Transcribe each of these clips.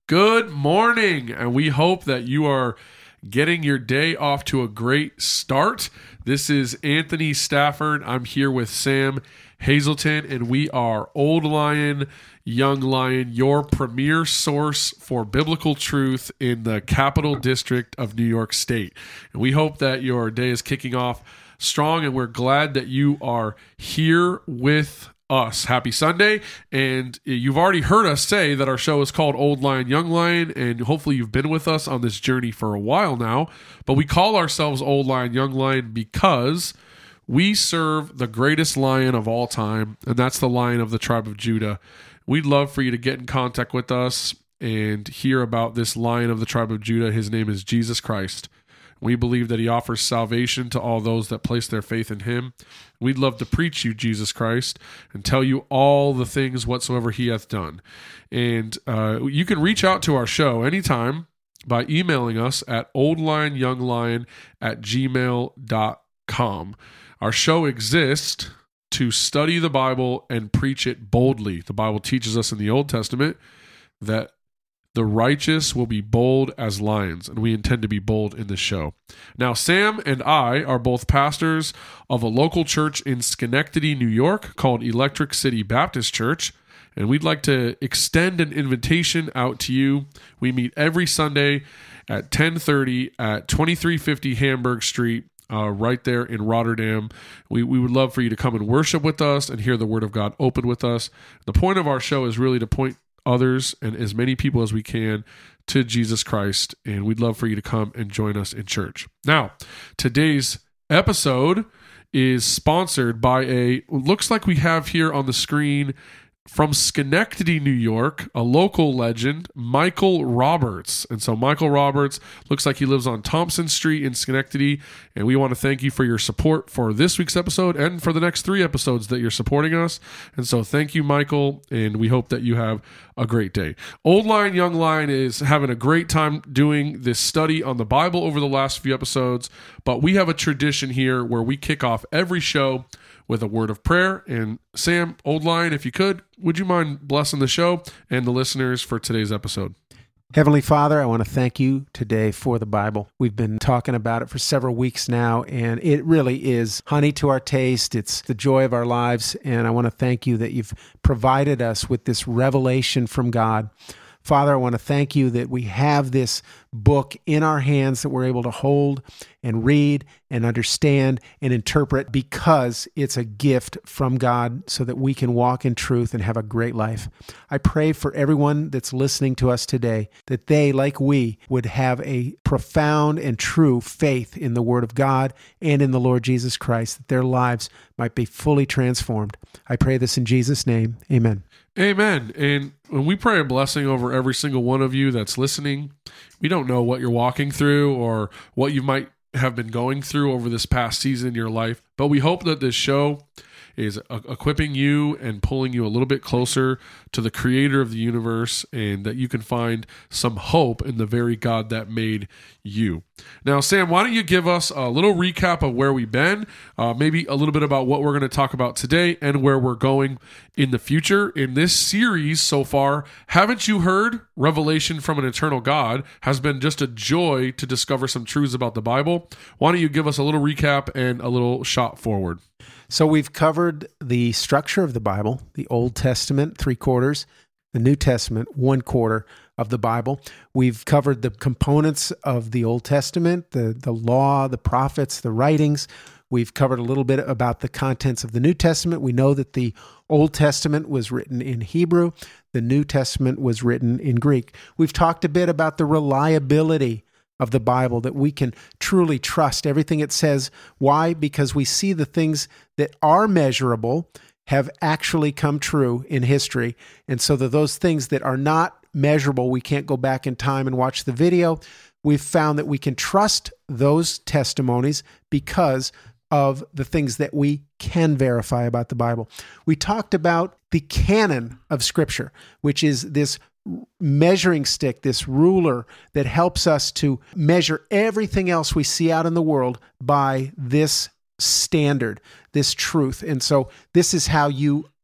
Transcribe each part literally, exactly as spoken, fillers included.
Good morning, and we hope that you are getting your day off to a great start. This is Anthony Stafford. I'm here with Sam Hazelton, and we are Old Lion, Young Lion, your premier source for biblical truth in the Capital District of New York State. And we hope that your day is kicking off strong, and we're glad that you are here with us. Happy Sunday. And you've already heard us say that our show is called Old Lion, Young Lion, and hopefully you've been with us on this journey for a while now. But we call ourselves Old Lion, Young Lion because we serve the greatest lion of all time, and that's the Lion of the tribe of Judah. We'd love for you to get in contact with us and hear about this Lion of the tribe of Judah. His name is Jesus Christ. We believe that he offers salvation to all those that place their faith in him. We'd love to preach you Jesus Christ and tell you all the things whatsoever he hath done. And uh, you can reach out to our show anytime by emailing us at oldlionyounglion at gmail dot com. Our show exists to study the Bible and preach it boldly. The Bible teaches us in the Old Testament that the righteous will be bold as lions, and we intend to be bold in this show. Now, Sam and I are both pastors of a local church in Schenectady, New York, called Electric City Baptist Church, and we'd like to extend an invitation out to you. We meet every Sunday at ten thirty at twenty-three fifty Hamburg Street, Uh, right there in Rotterdam. We we would love for you to come and worship with us and hear the Word of God open with us. The point of our show is really to point others and as many people as we can to Jesus Christ, and we'd love for you to come and join us in church. Now, today's episode is sponsored by a, looks like we have here on the screen from Schenectady, New York, a local legend, Michael Roberts. And so Michael Roberts looks like he lives on Thompson Street in Schenectady, and we want to thank you for your support for this week's episode and for the next three episodes that you're supporting us. And so thank you, Michael, and we hope that you have a great day. Old Lion, Young Lion is having a great time doing this study on the Bible over the last few episodes, but we have a tradition here where we kick off every show with a word of prayer. And Sam, Old Lion, if you could, would you mind blessing the show and the listeners for today's episode? Heavenly Father, I want to thank you today for the Bible. We've been talking about it for several weeks now, and it really is honey to our taste. It's the joy of our lives, and I want to thank you that you've provided us with this revelation from God. Father, I want to thank you that we have this book in our hands that we're able to hold and read and understand and interpret because it's a gift from God so that we can walk in truth and have a great life. I pray for everyone that's listening to us today that they, like we, would have a profound and true faith in the Word of God and in the Lord Jesus Christ, that their lives might be fully transformed. I pray this in Jesus' name. Amen. Amen. And when we pray a blessing over every single one of you that's listening, we don't know what you're walking through or what you might have been going through over this past season in your life, but we hope that this show is equipping you and pulling you a little bit closer to the creator of the universe, and that you can find some hope in the very God that made you. Now, Sam, why don't you give us a little recap of where we've been, uh, maybe a little bit about what we're going to talk about today and where we're going in the future. In this series so far, haven't you heard? Revelation from an Eternal God has been just a joy to discover some truths about the Bible. Why don't you give us a little recap and a little shot forward? So we've covered the structure of the Bible, the Old Testament, three quarters, the New Testament, one quarter of the Bible. We've covered the components of the Old Testament, the, the law, the prophets, the writings. We've covered a little bit about the contents of the New Testament. We know that the Old Testament was written in Hebrew. The New Testament was written in Greek. We've talked a bit about the reliability of the Bible, that we can truly trust everything it says. Why? Because we see the things that are measurable have actually come true in history. And so that those things that are not measurable, we can't go back in time and watch the video. We've found that we can trust those testimonies because of the things that we can verify about the Bible. We talked about the canon of Scripture, which is this measuring stick, this ruler that helps us to measure everything else we see out in the world by this standard, this truth. And so this is how you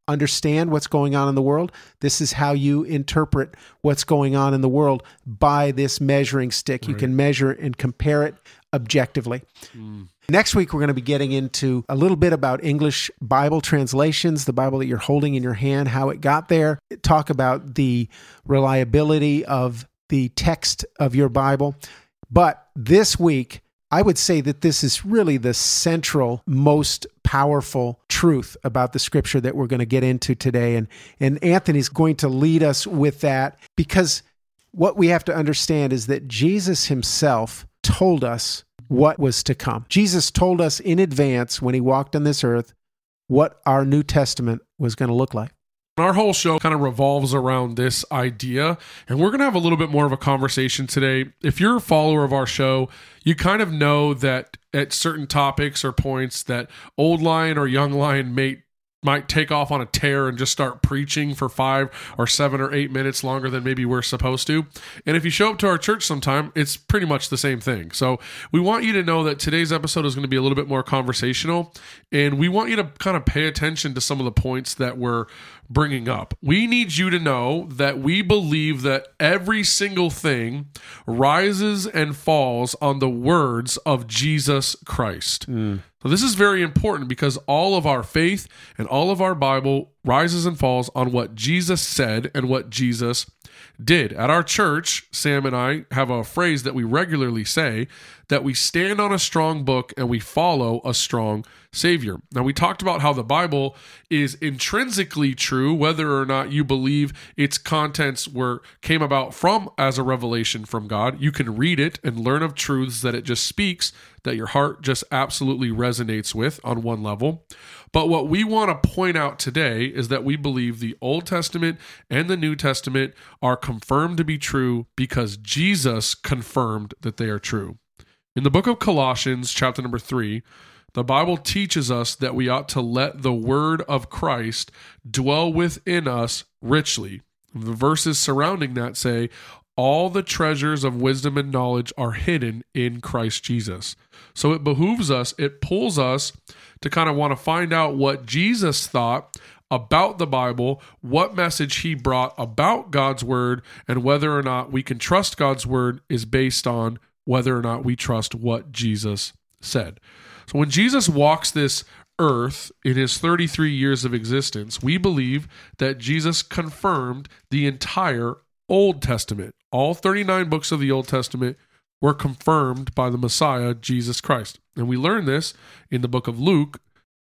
understand what's going on in the world. This is how you interpret what's going on in the world by this measuring stick. You Right. can measure and compare it objectively. Mm. Next week, we're going to be getting into a little bit about English Bible translations, the Bible that you're holding in your hand, how it got there, talk about the reliability of the text of your Bible. But this week, I would say that this is really the central, most powerful truth about the Scripture that we're going to get into today. And, and Anthony's going to lead us with that, because what we have to understand is that Jesus himself told us what was to come. Jesus told us in advance when he walked on this earth what our New Testament was going to look like. Our whole show kind of revolves around this idea, and we're going to have a little bit more of a conversation today. If you're a follower of our show, you kind of know that at certain topics or points that Old Lion or Young Lion may might take off on a tear and just start preaching for five or seven or eight minutes longer than maybe we're supposed to. And if you show up to our church sometime, it's pretty much the same thing. So we want you to know that today's episode is going to be a little bit more conversational, and we want you to kind of pay attention to some of the points that we're bringing up. We need you to know that we believe that every single thing rises and falls on the words of Jesus Christ. Mm. So this is very important, because all of our faith and all of our Bible rises and falls on what Jesus said and what Jesus did. At our church, Sam and I have a phrase that we regularly say, that we stand on a strong book and we follow a strong Savior. Now, we talked about how the Bible is intrinsically true, whether or not you believe its contents were came about from as a revelation from God. You can read it and learn of truths that it just speaks, that your heart just absolutely resonates with on one level. But what we want to point out today is that we believe the Old Testament and the New Testament are confirmed to be true because Jesus confirmed that they are true. In the book of Colossians, chapter number three, the Bible teaches us that we ought to let the word of Christ dwell within us richly. The verses surrounding that say, all the treasures of wisdom and knowledge are hidden in Christ Jesus. So it behooves us, it pulls us to kind of want to find out what Jesus thought about the Bible, what message he brought about God's word, and whether or not we can trust God's word is based on whether or not we trust what Jesus said. So when Jesus walks this earth in his thirty-three years of existence, we believe that Jesus confirmed the entire Old Testament. All thirty-nine books of the Old Testament were confirmed by the Messiah, Jesus Christ. And we learn this in the book of Luke,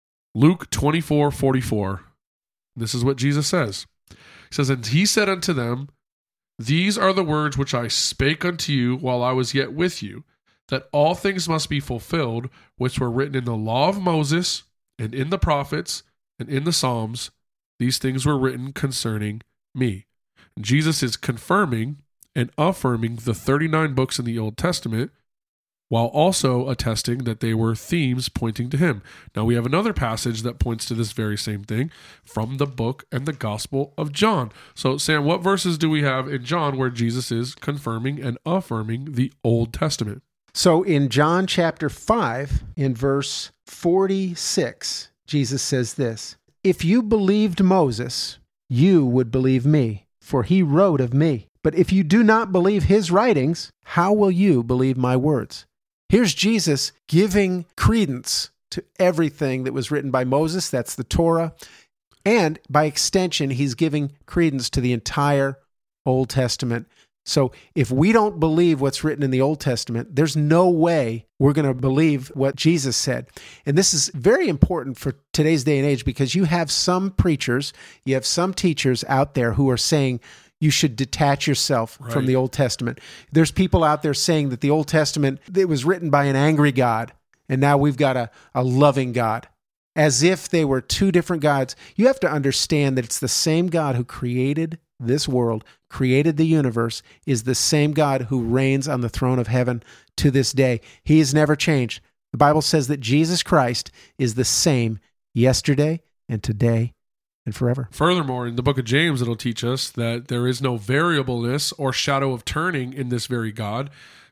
Luke twenty-four forty-four. This is what Jesus says. He says, and he said unto them, these are the words which I spake unto you while I was yet with you, that all things must be fulfilled, which were written in the law of Moses, and in the prophets, and in the Psalms. These things were written concerning me. And Jesus is confirming and affirming the thirty-nine books in the Old Testament, while also attesting that they were themes pointing to him. Now we have another passage that points to this very same thing from the book and the Gospel of John. So Sam, what verses do we have in John where Jesus is confirming and affirming the Old Testament? So in John chapter five, in verse forty-six, Jesus says this, if you believed Moses, you would believe me, for he wrote of me. But if you do not believe his writings, how will you believe my words? Here's Jesus giving credence to everything that was written by Moses, that's the Torah, and by extension, he's giving credence to the entire Old Testament. So if we don't believe what's written in the Old Testament, there's no way we're going to believe what Jesus said. And this is very important for today's day and age, because you have some preachers, you have some teachers out there who are saying, you should detach yourself right. from the Old Testament. There's people out there saying that the Old Testament, it was written by an angry God, and now we've got a, a loving God, as if they were two different gods. You have to understand that it's the same God who created this world, created the universe, is the same God who reigns on the throne of heaven to this day. He has never changed. The Bible says that Jesus Christ is the same yesterday and today and forever. Furthermore, in the book of James, it'll teach us that there is no variableness or shadow of turning in this very God.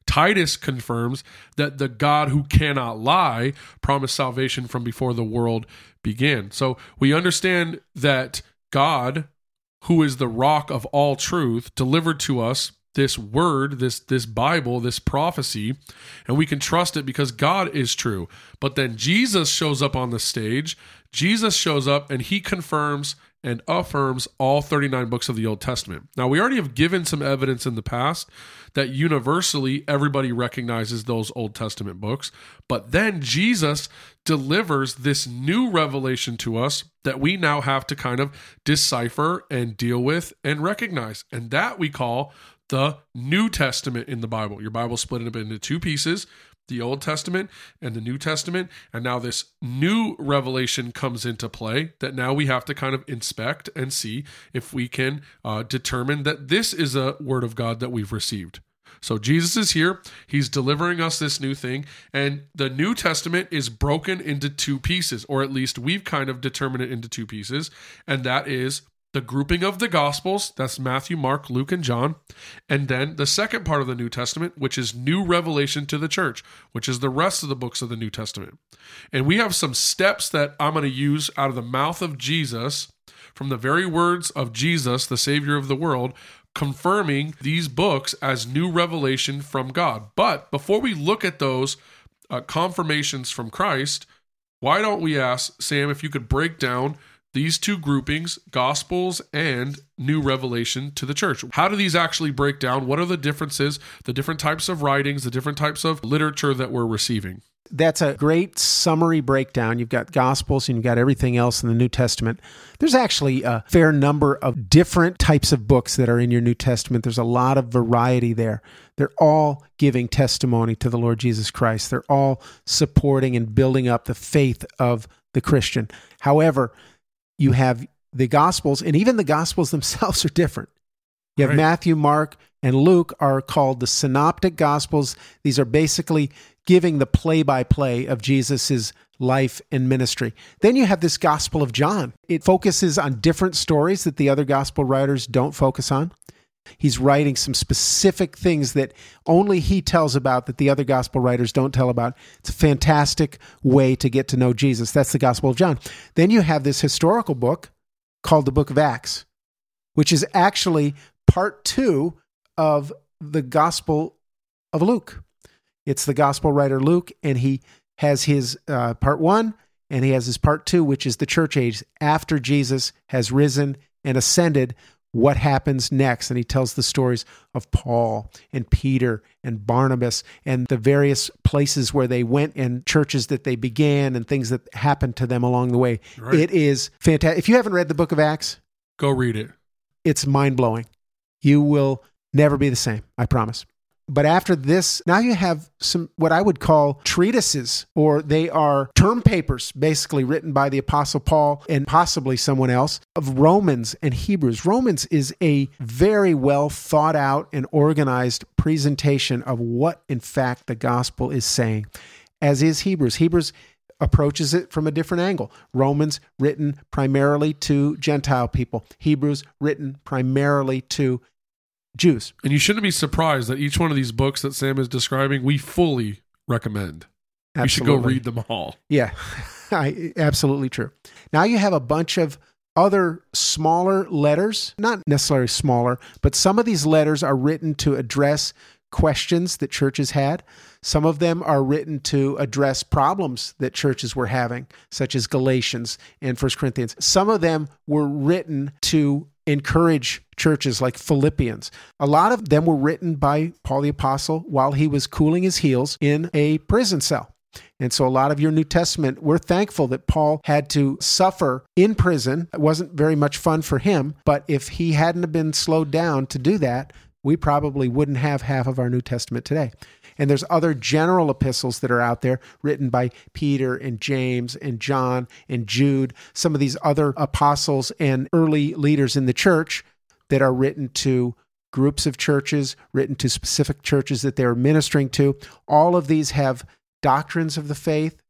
Titus confirms that the God who cannot lie promised salvation from before the world began. So we understand that God, who is the rock of all truth, delivered to us this word, this this Bible, this prophecy, and we can trust it because God is true. But then Jesus shows up on the stage. Jesus shows up and he confirms and affirms all thirty-nine books of the Old Testament. Now, we already have given some evidence in the past that universally everybody recognizes those Old Testament books, but then Jesus delivers this new revelation to us that we now have to kind of decipher and deal with and recognize. And that we call the New Testament in the Bible. Your Bible's split up into two pieces, the Old Testament and the New Testament. And now this new revelation comes into play that now we have to kind of inspect and see if we can uh, determine that this is a word of God that we've received. So Jesus is here. He's delivering us this new thing. And the New Testament is broken into two pieces, or at least we've kind of determined it into two pieces. And that is the grouping of the Gospels, that's Matthew, Mark, Luke, and John. And then the second part of the New Testament, which is new revelation to the church, which is the rest of the books of the New Testament. And we have some steps that I'm going to use out of the mouth of Jesus, from the very words of Jesus, the Savior of the world, confirming these books as new revelation from God. But before we look at those uh, confirmations from Christ, why don't we ask, Sam, if you could break down these two groupings, Gospels and new revelation to the church. How do these actually break down? What are the differences, the different types of writings, the different types of literature that we're receiving? That's a great summary breakdown. You've got Gospels and you've got everything else in the New Testament. There's actually a fair number of different types of books that are in your New Testament. There's a lot of variety there. They're all giving testimony to the Lord Jesus Christ. They're all supporting and building up the faith of the Christian. However, you have the Gospels, and even the Gospels themselves are different. You have right. Matthew, Mark, and Luke are called the Synoptic Gospels. These are basically giving the play-by-play of Jesus' life and ministry. Then you have this Gospel of John. It focuses on different stories that the other Gospel writers don't focus on. He's writing some specific things that only he tells about that the other Gospel writers don't tell about. It's a fantastic way to get to know Jesus. That's the Gospel of John. Then you have this historical book called the Book of Acts, which is actually part two of the Gospel of Luke. It's the Gospel writer Luke, and he has his uh, part one, and he has his part two, which is the church age, after Jesus has risen and ascended, what happens next. And he tells the stories of Paul and Peter and Barnabas and the various places where they went and churches that they began and things that happened to them along the way. Right. It is fantastic. If you haven't read the Book of Acts, go read it. It's mind-blowing. You will never be the same, I promise. But after this, now you have some, what I would call treatises, or they are term papers, basically written by the Apostle Paul and possibly someone else, of Romans and Hebrews. Romans is a very well thought out and organized presentation of what, in fact, the gospel is saying, as is Hebrews. Hebrews approaches it from a different angle. Romans written primarily to Gentile people. Hebrews written primarily to Jews. And you shouldn't be surprised that each one of these books that Sam is describing, we fully recommend. Absolutely. You should go read them all. Yeah, I, absolutely true. Now you have a bunch of other smaller letters, not necessarily smaller, but some of these letters are written to address questions that churches had. Some of them are written to address problems that churches were having, such as Galatians and First Corinthians. Some of them were written to encourage churches like Philippians. A lot of them were written by Paul the Apostle while he was cooling his heels in a prison cell. And so a lot of your New Testament, we're thankful that Paul had to suffer in prison. It wasn't very much fun for him, but if he hadn't have been slowed down to do that, we probably wouldn't have half of our New Testament today. And there's other general epistles that are out there written by Peter and James and John and Jude, some of these other apostles and early leaders in the church that are written to groups of churches, written to specific churches that they're ministering to. All of these have doctrines of the faith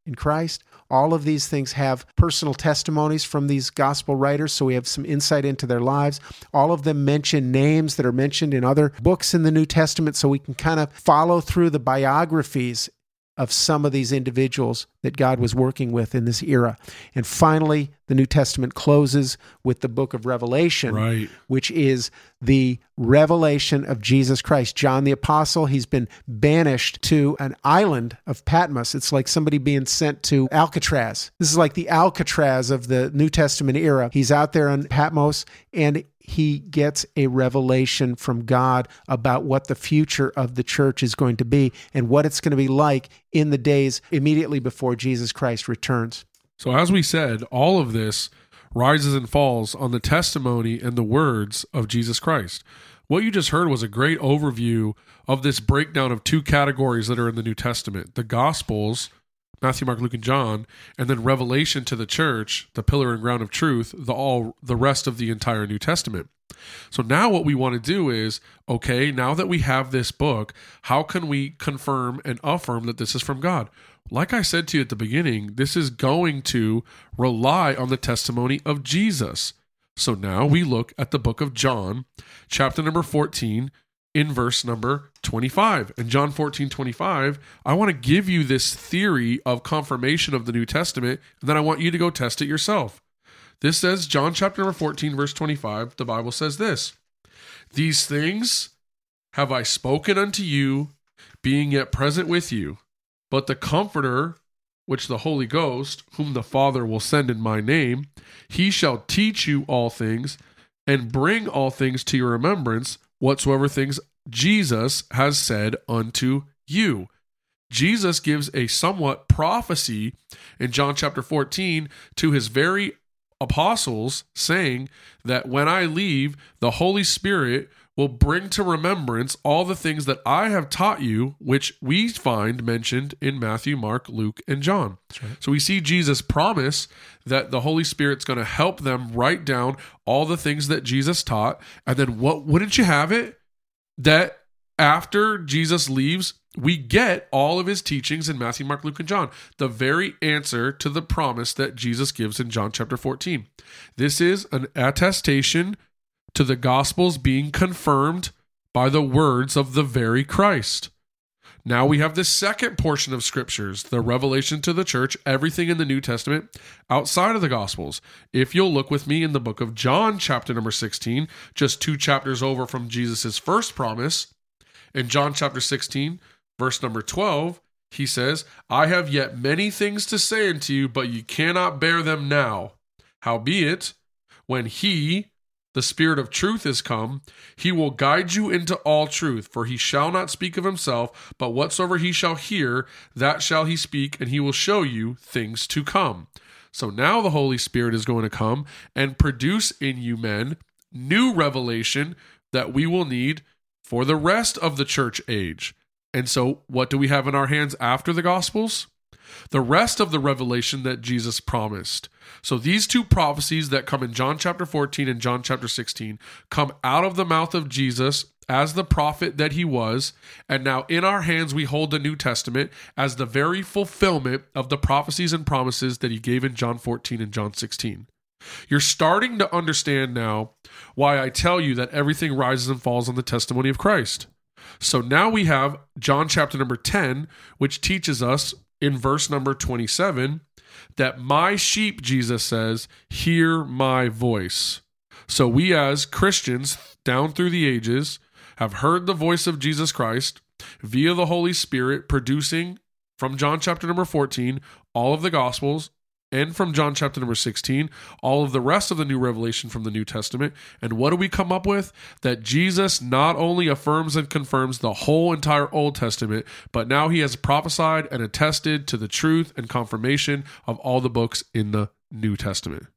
in Christ. All of these things have personal testimonies from these gospel writers, so we have some insight into their lives. All of them mention names that are mentioned in other books in the New Testament, so we can kind of follow through the biographies of some of these individuals that God was working with in this era. And finally, the New Testament closes with the book of Revelation, right, which is the revelation of Jesus Christ. John the Apostle, he's been banished to an island of Patmos. It's like somebody being sent to Alcatraz. This is like the Alcatraz of the New Testament era. He's out there on Patmos, and he gets a revelation from God about what the future of the church is going to be and what it's going to be like in the days immediately before Jesus Christ returns. So as we said, all of this rises and falls on the testimony and the words of Jesus Christ. What you just heard was a great overview of this breakdown of two categories that are in the New Testament: the Gospels, Matthew, Mark, Luke, and John, and then Revelation to the church, the pillar and ground of truth, the all the rest of the entire New Testament. So now what we want to do is, okay, now that we have this book, how can we confirm and affirm that this is from God? Like I said to you at the beginning, this is going to rely on the testimony of Jesus. So now we look at the book of John, chapter number fourteen, in verse number twenty-five. In John fourteen twenty-five, I want to give you this theory of confirmation of the New Testament, and then I want you to go test it yourself. This says, John chapter number fourteen, verse twenty-five, the Bible says this: "These things have I spoken unto you, being yet present with you. But the Comforter, which the Holy Ghost, whom the Father will send in my name, he shall teach you all things, and bring all things to your remembrance, whatsoever things Jesus has said unto you." Jesus gives a somewhat prophecy in John chapter fourteen to his very apostles, saying that when I leave, the Holy Spirit will bring to remembrance all the things that I have taught you, which we find mentioned in Matthew, Mark, Luke, and John. Right. So we see Jesus promise that the Holy Spirit's going to help them write down all the things that Jesus taught. And then what wouldn't you have it? That after Jesus leaves, we get all of his teachings in Matthew, Mark, Luke, and John. The very answer to the promise that Jesus gives in John chapter fourteen. This is an attestation to the Gospels being confirmed by the words of the very Christ. Now we have the second portion of Scriptures, the revelation to the church, everything in the New Testament outside of the Gospels. If you'll look with me in the book of John, chapter number sixteen, just two chapters over from Jesus' first promise, in John chapter sixteen, verse number twelve, he says, "I have yet many things to say unto you, but ye cannot bear them now. Howbeit, when he, the Spirit of truth, is come, he will guide you into all truth, for he shall not speak of himself, but whatsoever he shall hear, that shall he speak, and he will show you things to come." So now the Holy Spirit is going to come and produce in you men new revelation that we will need for the rest of the church age. And so what do we have in our hands after the Gospels? The rest of the revelation that Jesus promised. So these two prophecies that come in John chapter fourteen and John chapter sixteen come out of the mouth of Jesus as the prophet that he was, and now in our hands we hold the New Testament as the very fulfillment of the prophecies and promises that he gave in John fourteen and John sixteen. You're starting to understand now why I tell you that everything rises and falls on the testimony of Christ. So now we have John chapter number ten, which teaches us in verse number twenty-seven that my sheep, Jesus says, hear my voice. So we as Christians down through the ages have heard the voice of Jesus Christ via the Holy Spirit, producing from John chapter number fourteen all of the Gospels, and from John chapter number sixteen, all of the rest of the new revelation from the New Testament. And what do we come up with? That Jesus not only affirms and confirms the whole entire Old Testament, but now he has prophesied and attested to the truth and confirmation of all the books in the New Testament.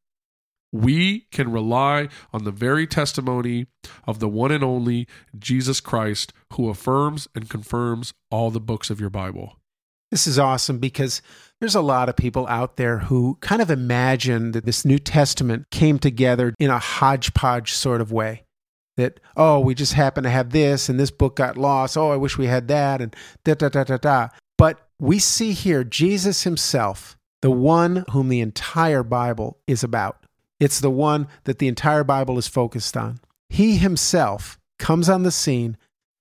We can rely on the very testimony of the one and only Jesus Christ, who affirms and confirms all the books of your Bible. This is awesome because there's a lot of people out there who kind of imagine that this New Testament came together in a hodgepodge sort of way. That, oh, we just happen to have this and this book got lost. Oh, I wish we had that and da da da da da. But we see here Jesus himself, the one whom the entire Bible is about. It's the one that the entire Bible is focused on. He himself comes on the scene,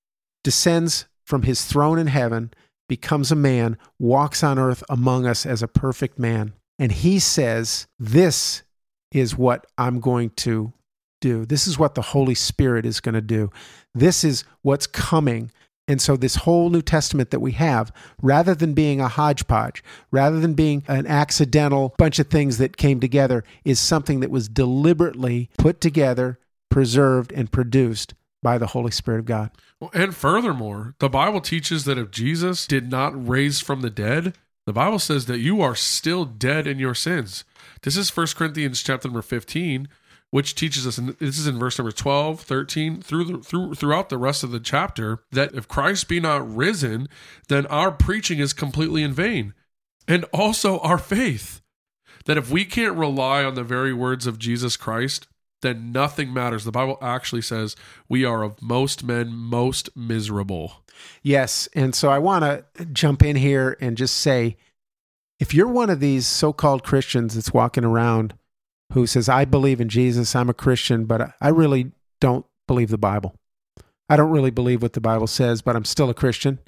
descends from his throne in heaven, becomes a man, walks on earth among us as a perfect man. And he says, this is what I'm going to do. This is what the Holy Spirit is going to do. This is what's coming. And so this whole New Testament that we have, rather than being a hodgepodge, rather than being an accidental bunch of things that came together, is something that was deliberately put together, preserved, and produced by the Holy Spirit of God. Well, and furthermore, the Bible teaches that if Jesus did not raise from the dead, the Bible says that you are still dead in your sins. This is First Corinthians chapter number fifteen, which teaches us, and this is in verse number twelve, thirteen, through the, through throughout the rest of the chapter, that if Christ be not risen, then our preaching is completely in vain. And also our faith, that if we can't rely on the very words of Jesus Christ, then nothing matters. The Bible actually says we are of most men most miserable. Yes, and so I want to jump in here and just say, if you're one of these so-called Christians that's walking around who says, I believe in Jesus, I'm a Christian, but I really don't believe the Bible. I don't really believe what the Bible says, but I'm still a Christian.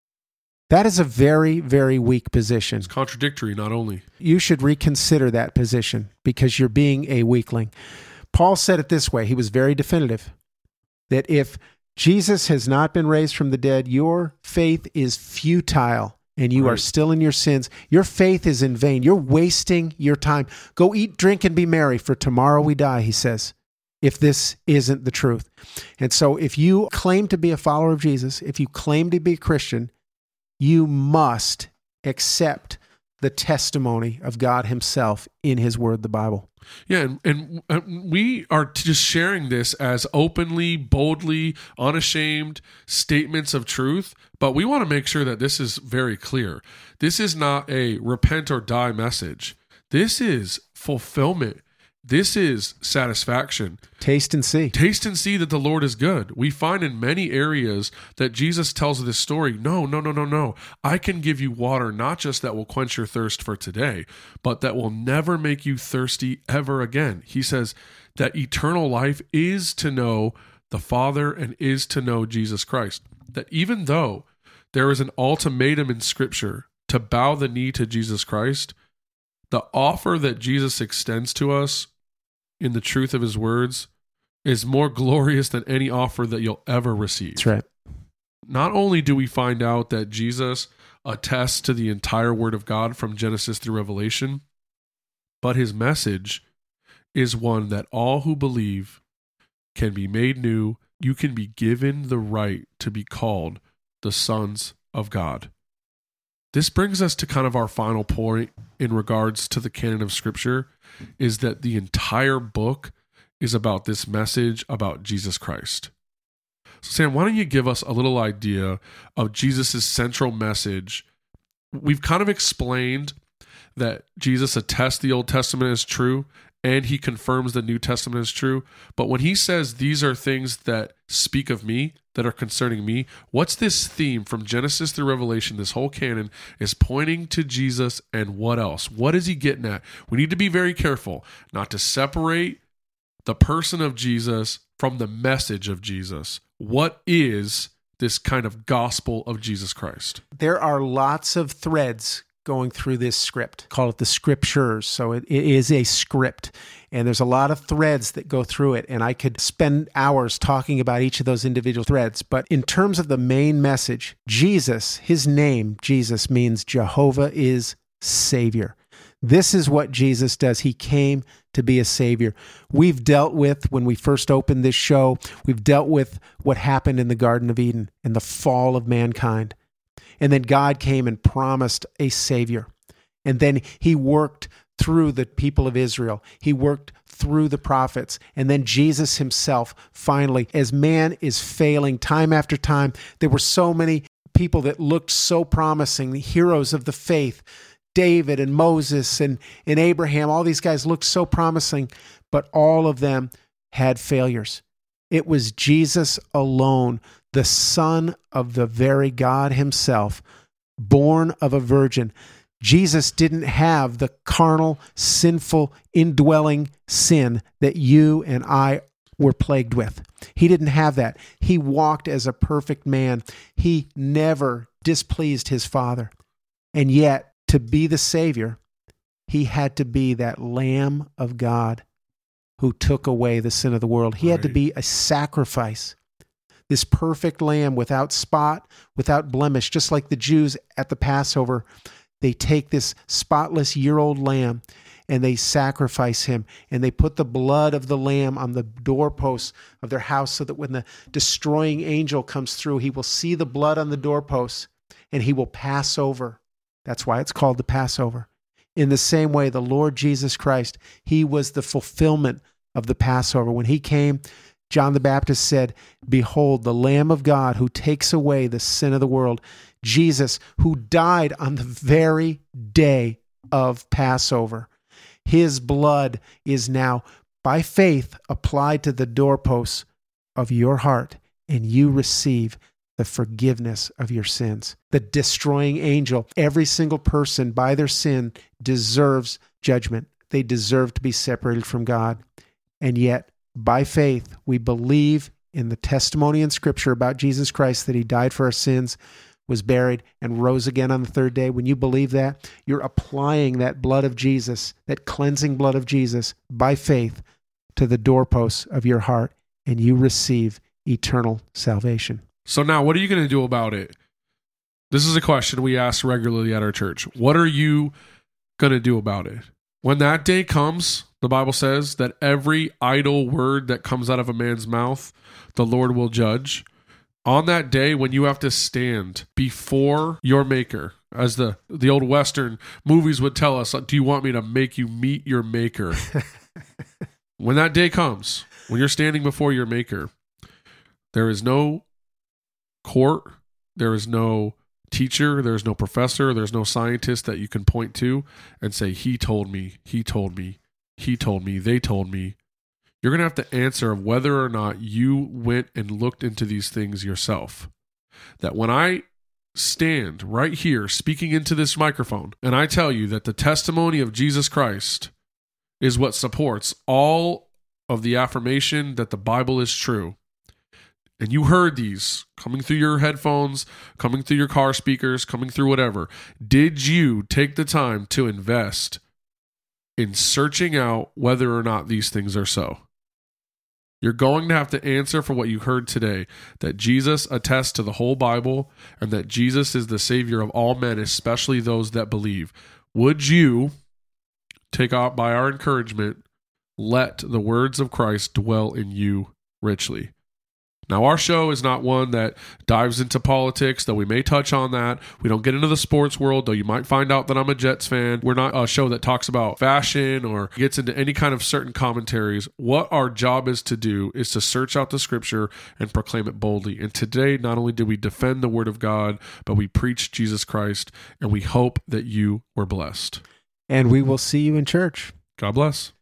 That is a very, very weak position. It's contradictory, not only. You should reconsider that position because you're being a weakling. Paul said it this way. He was very definitive that if Jesus has not been raised from the dead, your faith is futile and you right. are still in your sins. Your faith is in vain. You're wasting your time. Go eat, drink, and be merry, for tomorrow we die, he says, if this isn't the truth. And so if you claim to be a follower of Jesus, if you claim to be a Christian, you must accept the testimony of God himself in his word, the Bible. Yeah, and, and we are just sharing this as openly, boldly, unashamed statements of truth, but we want to make sure that this is very clear. This is not a repent or die message. This is fulfillment. This is satisfaction. Taste and see. Taste and see that the Lord is good. We find in many areas that Jesus tells this story, no, no, no, no, no. I can give you water, not just that will quench your thirst for today, but that will never make you thirsty ever again. He says that eternal life is to know the Father and is to know Jesus Christ. That even though there is an ultimatum in Scripture to bow the knee to Jesus Christ, the offer that Jesus extends to us in the truth of his words is more glorious than any offer that you'll ever receive. That's right. Not only do we find out that Jesus attests to the entire word of God from Genesis through Revelation, but his message is one that all who believe can be made new. You can be given the right to be called the sons of God. This brings us to kind of our final point in regards to the canon of Scripture, is that the entire book is about this message about Jesus Christ. So Sam, why don't you give us a little idea of Jesus' central message? We've kind of explained that Jesus attests the Old Testament as true, and he confirms the New Testament as true. But when he says these are things that speak of me, that are concerning me, what's this theme from Genesis through Revelation? This whole canon is pointing to Jesus, and what else? What is he getting at? We need to be very careful not to separate the person of Jesus from the message of Jesus. What is this kind of gospel of Jesus Christ? There are lots of threads going through this script. Call it the scriptures. So it, it is a script, and there's a lot of threads that go through it, and I could spend hours talking about each of those individual threads. But in terms of the main message, Jesus, his name, Jesus, means Jehovah is Savior. This is what Jesus does. He came to be a Savior. We've dealt with, when we first opened this show, we've dealt with what happened in the Garden of Eden and the fall of mankind. And then God came and promised a Savior. And then he worked through the people of Israel. He worked through the prophets. And then Jesus himself, finally, as man is failing time after time, there were so many people that looked so promising, the heroes of the faith, David and Moses and, and Abraham, all these guys looked so promising, but all of them had failures. It was Jesus alone, the Son of the very God himself, born of a virgin. Jesus didn't have the carnal, sinful, indwelling sin that you and I were plagued with. He didn't have that. He walked as a perfect man. He never displeased his Father. And yet, to be the Savior, he had to be that Lamb of God who took away the sin of the world. He had to be a sacrifice. This perfect lamb without spot, without blemish, just like the Jews at the Passover. They take this spotless year-old lamb and they sacrifice him, and they put the blood of the lamb on the doorposts of their house so that when the destroying angel comes through, he will see the blood on the doorposts and he will pass over. That's why it's called the Passover. In the same way, the Lord Jesus Christ, he was the fulfillment of the Passover. When he came, John the Baptist said, "Behold, the Lamb of God who takes away the sin of the world." Jesus, who died on the very day of Passover. His blood is now, by faith, applied to the doorposts of your heart, and you receive the forgiveness of your sins. The destroying angel, every single person by their sin deserves judgment. They deserve to be separated from God. And yet, by faith, we believe in the testimony in Scripture about Jesus Christ that he died for our sins, was buried, and rose again on the third day. When you believe that, you're applying that blood of Jesus, that cleansing blood of Jesus, by faith to the doorposts of your heart, and you receive eternal salvation. So now, what are you going to do about it? This is a question we ask regularly at our church. What are you going to do about it? When that day comes, the Bible says that every idle word that comes out of a man's mouth, the Lord will judge. On that day, when you have to stand before your Maker, as the, the old Western movies would tell us, do you want me to make you meet your Maker? When that day comes, when you're standing before your Maker, there is no court, there is no teacher, there's no professor, there's no scientist that you can point to and say, he told me, he told me, he told me, they told me. You're going to have to answer whether or not you went and looked into these things yourself. That when I stand right here speaking into this microphone and I tell you that the testimony of Jesus Christ is what supports all of the affirmation that the Bible is true, and you heard these coming through your headphones, coming through your car speakers, coming through whatever, did you take the time to invest in searching out whether or not these things are so? You're going to have to answer for what you heard today, that Jesus attests to the whole Bible and that Jesus is the Savior of all men, especially those that believe. Would you, take out by our encouragement, let the words of Christ dwell in you richly? Now, our show is not one that dives into politics, though we may touch on that. We don't get into the sports world, though you might find out that I'm a Jets fan. We're not a show that talks about fashion or gets into any kind of certain commentaries. What our job is to do is to search out the Scripture and proclaim it boldly. And today, not only did we defend the Word of God, but we preached Jesus Christ, and we hope that you were blessed. And we will see you in church. God bless.